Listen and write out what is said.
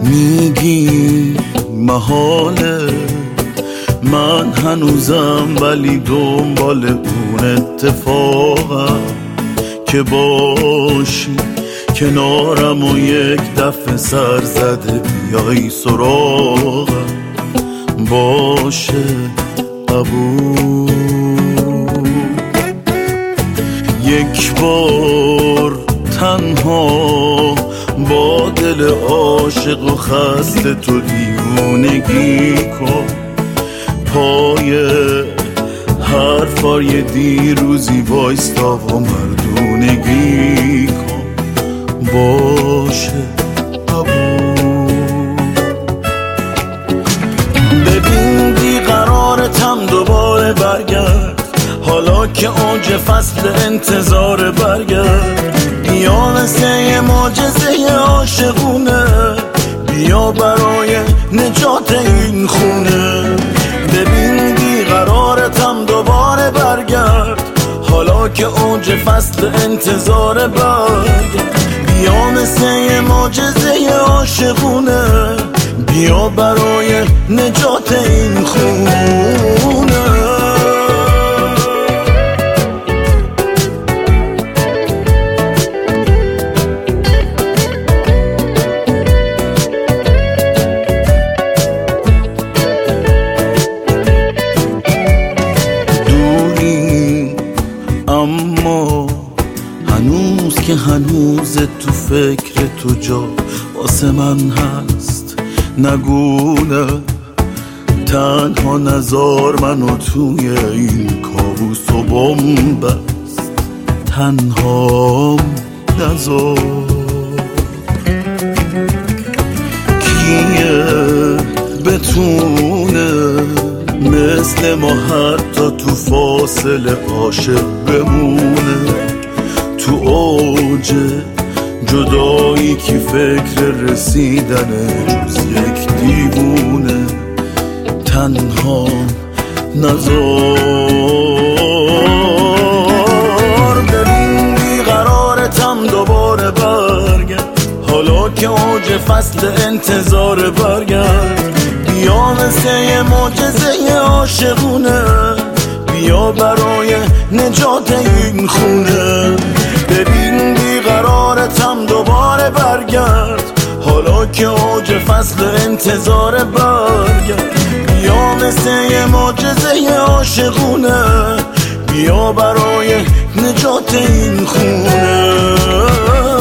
میگی محاله من هنوزم ولی دنبال اون اتفاقم که باشی کنارم و یک دفعه سر زده بیایی سراغم باشه قبول. یک بار تنها با دل عاشق و خسته تو دیوونگی کن پای حرفای دیروزی وایستا و مردونگی کن باشه قبول. ببین بیقرارتم دوباره برگرد حالا که اوج فصل انتظار برگرد بیا مثل یه معجزه عاشقونه بیا برای نجات این خونه. ببین بیقرارتم دوباره برگرد حالا که اوج فصل انتظار برگرد بیا مثل یه معجزه عاشقونه بیا برای نجات این خونه. اما هنوز که هنوز تو فکر تو جا واسه من هست نگونه تنها نزار منو توی این کابوس و بمبست تنها نزار. کیه بتونه مثل ما حتی تو فاصله عاشق بمونه تو اوج جدایی که فکر رسیدنه جز یک دیوونه تنها نزار. ببین بیقرارتم دوباره برگرد حالا که اوج فصل انتظار برگرد بیا مثل یه معجزه عاشقونه بیا برای نجات این خونه. ببین بیقرارتم دوباره برگرد حالا که اوج فصل انتظار برگرد بیا مثل یه معجزه عاشقونه بیا برای نجات این خونه.